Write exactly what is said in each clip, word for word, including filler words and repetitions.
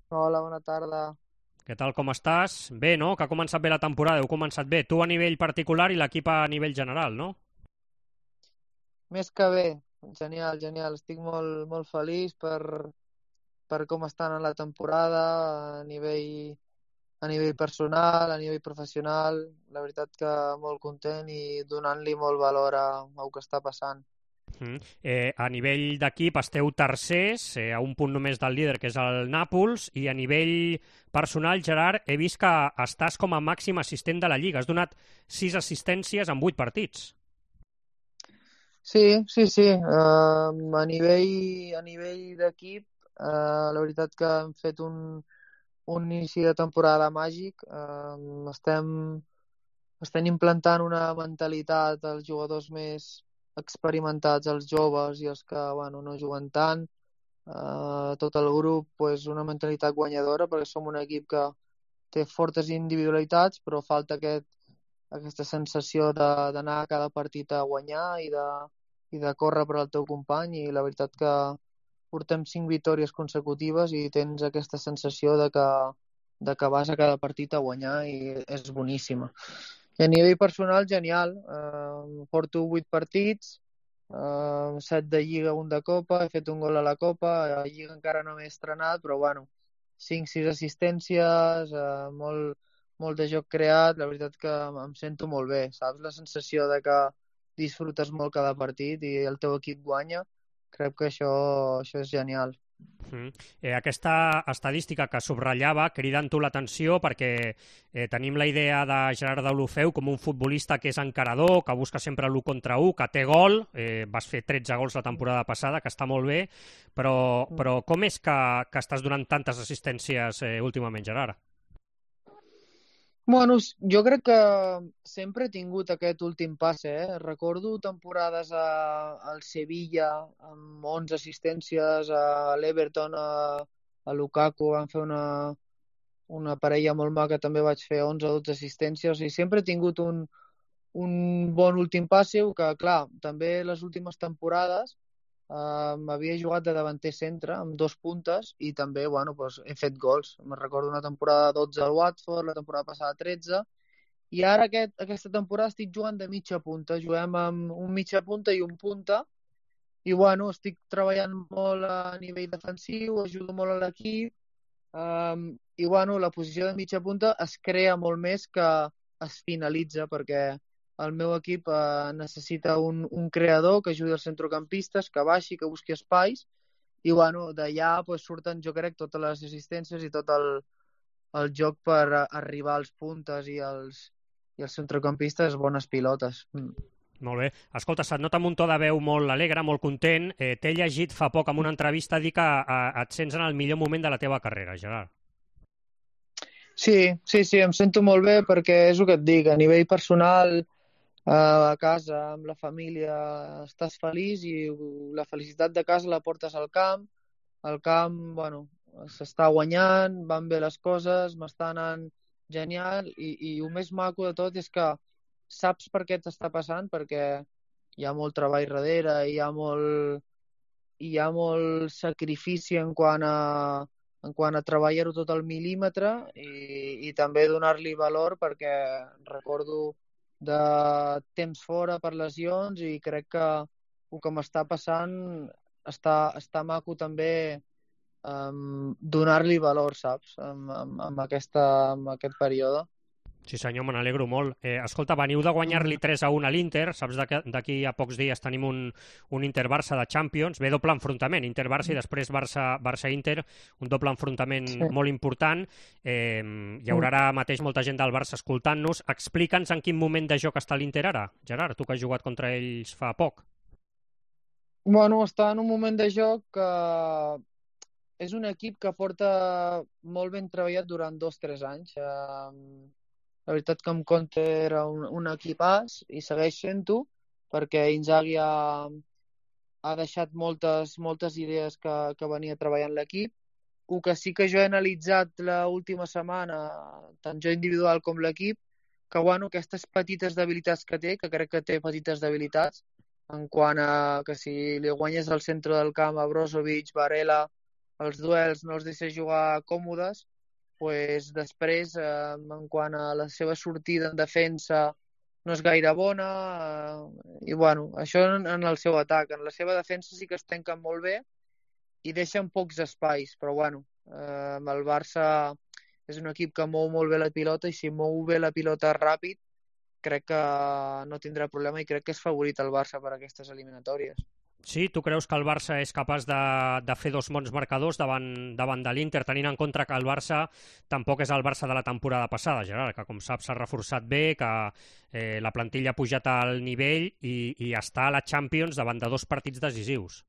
Hola, bona tarda. Què tal, com estàs? Bé, no? Que ha començat bé la temporada, heu començat bé. Tu a nivell particular i l'equip a nivell general, no? Més que bé, genial, genial. Estic molt, molt feliç per, per com estan en la temporada, a nivell, a nivell personal, a nivell professional. La veritat que molt content i donant-li molt valor a, a el que està passant. Mm. Eh, a nivell d'equip esteu tercers, eh, a un punt només del líder, que és el Nàpols, i a nivell personal, Gerard, he vist que estàs com a màxim assistent de la Lliga. Has donat sis assistències en vuit partits. Sí, sí, sí. Uh, a nivell, a nivell d'equip, uh, la veritat que hem fet un, un inici de temporada màgic. Uh, estem Estan implantant una mentalitat als jugadors més experimentats, els joves i els que bueno, no juguen tant. Uh, tot el grup pues, una mentalitat guanyadora perquè som un equip que té fortes individualitats però falta aquest, aquesta sensació de- d'anar a cada partit a guanyar i de, i de córrer per al teu company i la veritat que portem cinc victòries consecutives i tens aquesta sensació de que, de que vas a cada partit a guanyar i és boníssima. I a nivell personal, genial. Uh, porto vuit partits, uh, set de Lliga, un de Copa, he fet un gol a la Copa, a Lliga encara no m'he estrenat, però bueno, cinc sis assistències, uh, molt, molt de joc creat, la veritat que em sento molt bé, saps? La sensació de que disfrutes molt cada partit i el teu equip guanya, crec que això, això és genial. Mm. Eh, aquesta estadística que subratllava crida en tu l'atenció perquè eh, tenim la idea de Gerard Deulofeu com un futbolista que és encarador, que busca sempre l'u contra u, que té gol, eh, vas fer tretze gols la temporada passada, que està molt bé, però, però com és que, que estàs donant tantes assistències eh, últimament, Gerard? Bueno, s- jo crec que sempre he tingut aquest últim passe, eh? Recordo temporades a, al Sevilla amb onze assistències, a l'Everton, a, a Lukaku, van fer una, una parella molt maca, també vaig fer onze o dotze assistències, o sigui, sempre he tingut un, un bon últim passe, que clar, també les últimes temporades eh, m'havia jugat de davanter centre amb dos puntes i també bueno, doncs, he fet gols. Me'n recordo una temporada dotze al Watford, la temporada passada tretze, i ara aquest, aquesta temporada estic jugant de mitja punta. Juguem amb un mitja punta i un punta, i bueno, estic treballant molt a nivell defensiu, ajudo molt a l'equip, um, i bueno, la posició de mitja punta es crea molt més que es finalitza, perquè el meu equip eh, necessita un, un creador que ajudi els centrocampistes, que baixi, que busqui espais, i bueno, d'allà pues, surten, jo crec, totes les assistències i tot el, el joc per a- arribar als puntes i als, i els centrocampistes bones pilotes. Mm. Molt bé. Escolta, se't nota amb un to de veu molt alegre, molt content. Eh, T'he llegit fa poc en una entrevista dir que eh, et sents en el millor moment de la teva carrera, Gerard. Sí, sí, sí, em sento molt bé perquè és el que et dic, a nivell personal, eh, a casa, amb la família, estàs feliç i la felicitat de casa la portes al camp. Al camp, bueno, s'està guanyant, van bé les coses, m'està anant genial i, i el més maco de tot és que saps per què t'està passant, perquè hi ha molt treball darrere, hi ha molt, hi ha molt sacrifici en quant a, en quant a treballar-ho tot al mil·límetre i, i també donar-li valor perquè recordo de temps fora per lesions i crec que el que m'està passant està, està maco també um, donar-li valor, saps, amb, amb, amb, aquesta, amb aquest període. Sí senyor, me n'alegro molt. Eh, escolta, veniu de guanyar-li Mm, tres a un a l'Inter, saps que d'aquí a pocs dies tenim un, un Inter-Barça de Champions, ve doble enfrontament, Inter-Barça i després Barça- Barça-Inter, un doble enfrontament sí. molt important. Eh, hi Mm. haurà ara mateix molta gent del Barça escoltant-nos. Explica'ns en quin moment de joc està l'Inter ara, Gerard, tu que has jugat contra ells fa poc. Bueno, està en un moment de joc que és un equip que porta molt ben treballat durant dos o tres anys. Eh, la veritat que amb Conte era un, un equipàs i segueix sent-ho perquè Inzaghi ha, ha deixat moltes, moltes idees que, que venia treballant l'equip. El que sí que jo he analitzat l'última setmana, tant jo individual com l'equip, que bueno, aquestes petites debilitats que té, que crec que té petites debilitats, en quant a que si li guanyes al centre del camp a Brozovic, Varela, els duels no els deixa jugar còmodes, pues, després, eh, en quant a la seva sortida en defensa, no és gaire bona, eh, i bueno, això en, en el seu atac. En la seva defensa sí que es tanquen molt bé i deixen pocs espais, però bueno, eh, el Barça és un equip que mou molt bé la pilota i si mou bé la pilota ràpid, crec que no tindrà problema i crec que és favorit el Barça per aquestes eliminatòries. Sí, tu creus que el Barça és capaç de, de fer dos bons marcadors davant, davant de l'Inter, tenint en compte que el Barça tampoc és el Barça de la temporada passada, Gerard, que com saps s'ha reforçat bé, que eh, la plantilla ha pujat al nivell i, i està a la Champions davant de dos partits decisius.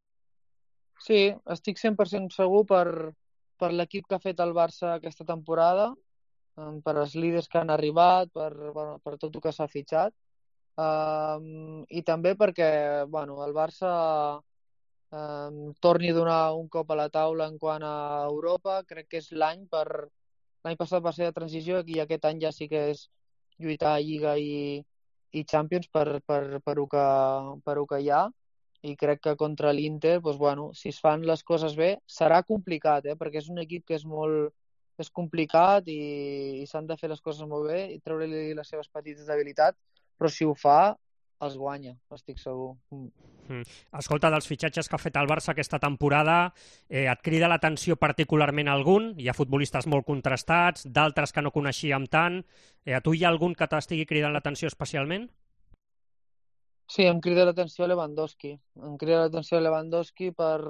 Sí, estic cent per cent segur per, per l'equip que ha fet el Barça aquesta temporada, per els líders que han arribat, per, bueno, per tot el que s'ha fitxat. Um, i també perquè bueno, el Barça um, torni a donar un cop a la taula en quant a Europa. Crec que és l'any per... L'any passat va ser de transició i aquest any ja sí que és lluitar a Lliga i, i Champions per, per, per, el que, per el que hi ha. I crec que contra l'Inter, doncs, bueno, si es fan les coses bé, serà complicat, eh? Perquè és un equip que és molt és complicat i, i s'han de fer les coses molt bé i treure-li les seves petites debilitats, però si ho fa, els guanya, estic segur. Mm. Mm. Escolta, dels fitxatges que ha fet el Barça aquesta temporada, eh, et crida l'atenció particularment algun? Hi ha futbolistes molt contrastats, d'altres que no coneixíem tant. Eh, a tu hi ha algun que t'estigui cridant l'atenció especialment? Sí, em crida l'atenció Lewandowski. Em crida l'atenció Lewandowski per,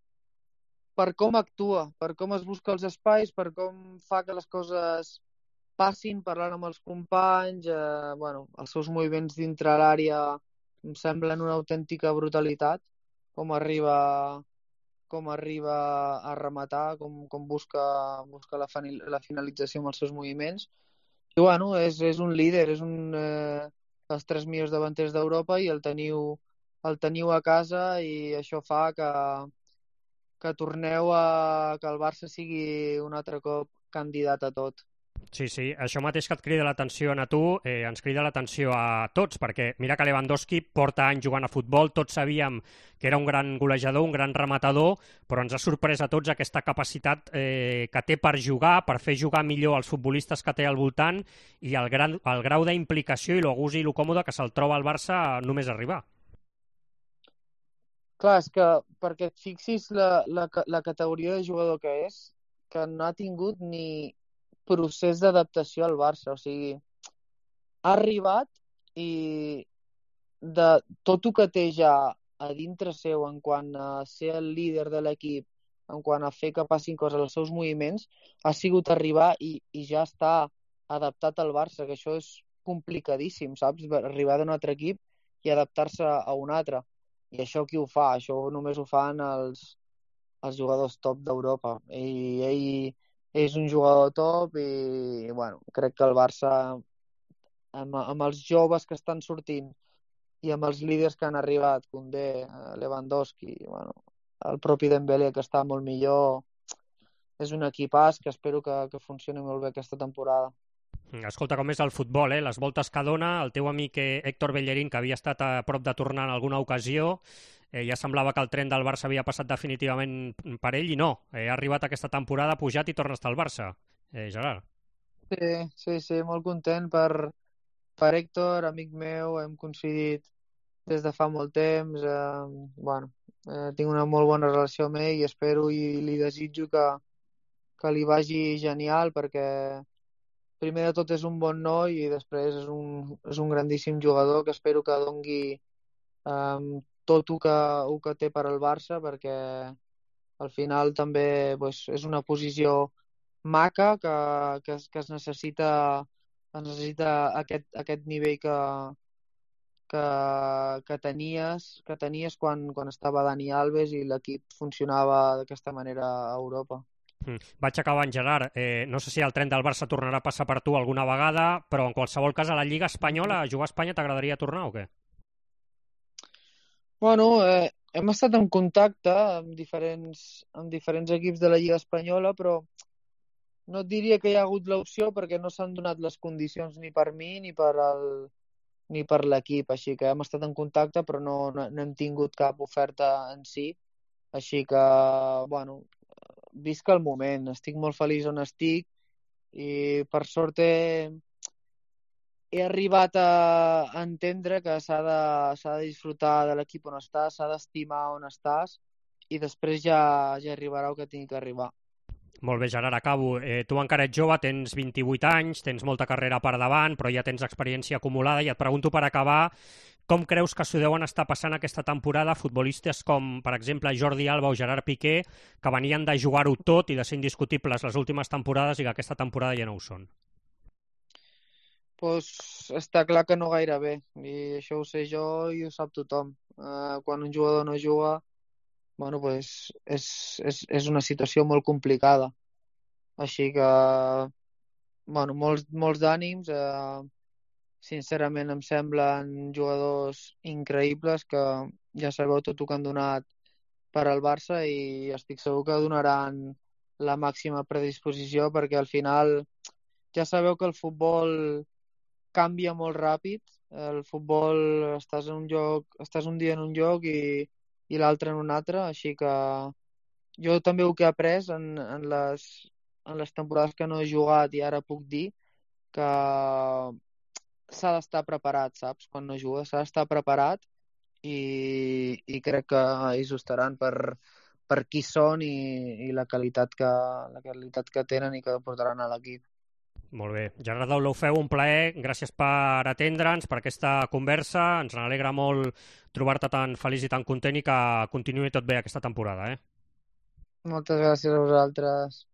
per com actua, per com es busca els espais, per com fa que les coses passin parlant amb els companys, eh, bueno, els seus moviments dintre l'àrea em semblen una autèntica brutalitat, com arriba, com arriba a rematar, com, com busca, busca la, la finalització amb els seus moviments. I bueno, és, és un líder, és un eh, dels tres millors davanters d'Europa i el teniu, el teniu a casa i això fa que, que torneu a que el Barça sigui un altre cop candidat a tot. Sí, sí, això mateix que et crida l'atenció a tu, eh, ens crida l'atenció a tots, perquè mira que Lewandowski porta anys jugant a futbol, tots sabíem que era un gran golejador, un gran rematador, però ens ha sorprès a tots aquesta capacitat eh, que té per jugar, per fer jugar millor els futbolistes que té al voltant i el, gran, el grau d'implicació i lo gust i lo còmode que se'l troba al Barça només arribar. Clar, és que perquè et fixis la, la, la categoria de jugador que és, que no ha tingut ni procés d'adaptació al Barça, o sigui, ha arribat i de tot el que té ja a dintre seu en quant a ser el líder de l'equip, en quant a fer que passin coses als seus moviments, ha sigut arribar i, i ja està adaptat al Barça, que això és complicadíssim, saps? Arribar d'un altre equip i adaptar-se a un altre. I això qui ho fa? Això només ho fan els, els jugadors top d'Europa. I ell és un jugador top i, bueno, crec que el Barça, amb, amb els joves que estan sortint i amb els líders que han arribat, Koundé, Lewandowski, bueno, el propi Dembélé, que està molt millor, és un equipàs que espero que, que funcioni molt bé aquesta temporada. Escolta, com és el futbol, eh? Les voltes que dona, el teu amic Héctor Bellerín, que havia estat a prop de tornar en alguna ocasió, eh, ja semblava que el tren del Barça havia passat definitivament per ell i no. Eh, ha arribat aquesta temporada, ha pujat i torna a estar al Barça. Eh, Gerard. Sí, sí, sí, molt content per, per Héctor, amic meu, hem coincidit des de fa molt temps. Eh, bueno, eh, tinc una molt bona relació amb ell i espero i li desitjo que, que li vagi genial perquè primer de tot és un bon noi i després és un, és un grandíssim jugador que espero que dongui um, tot el que, el que té per al Barça perquè al final també pues, és una posició maca que, que, es, que es necessita, es necessita aquest, aquest nivell que, que, que tenies, que tenies quan, quan estava Dani Alves i l'equip funcionava d'aquesta manera a Europa. Vaig acabant, Gerard. Eh, no sé si el tren del Barça tornarà a passar per tu alguna vegada, però en qualsevol cas a la Lliga Espanyola, a jugar a Espanya, t'agradaria tornar o què? Bueno, eh, hem estat en contacte amb diferents, amb diferents equips de la Lliga Espanyola, però no et diria que hi ha hagut l'opció perquè no s'han donat les condicions ni per mi ni per el, ni per l'equip, així que hem estat en contacte però no, no, no hem tingut cap oferta en si, així que, bueno, visc el moment, estic molt feliç on estic i per sort he, he arribat a entendre que s'ha de, s'ha de disfrutar de l'equip on estàs, s'ha d'estimar on estàs i després ja, ja arribarà el que tingui que arribar. Molt bé, Gerard, acabo. Eh, tu encara ets jove, tens vint-i-vuit anys, tens molta carrera per davant, però ja tens experiència acumulada i et pregunto per acabar com creus que s'ho deuen estar passant aquesta temporada futbolistes com, per exemple, Jordi Alba o Gerard Piqué, que venien de jugar-ho tot i de ser indiscutibles les últimes temporades i que aquesta temporada ja no ho són? Pues està clar que no gaire bé, i això ho sé jo i ho sap tothom. Uh, quan un jugador no juga, bueno, pues és, és, és una situació molt complicada. Així que, bueno, molts, molts d'ànims. Eh, sincerament em semblen jugadors increïbles que ja sabeu tot el que han donat per al Barça i estic segur que donaran la màxima predisposició perquè al final ja sabeu que el futbol canvia molt ràpid. El futbol estàs en un lloc, estàs un dia en un lloc i, i l'altre en un altre, així que jo també el que he après en, en, les, en les temporades que no he jugat i ara puc dir que s'ha d'estar preparat, saps? Quan no jugues s'ha d'estar preparat i, i crec que ells ho estaran per, per qui són i, i la qualitat que, la qualitat que tenen i que portaran a l'equip. Molt bé. Gerard Deulofeu, un plaer. Gràcies per atendre'ns, per aquesta conversa. Ens alegra molt trobar-te tan feliç i tan content i que continuï tot bé aquesta temporada. Eh? Moltes gràcies a vosaltres.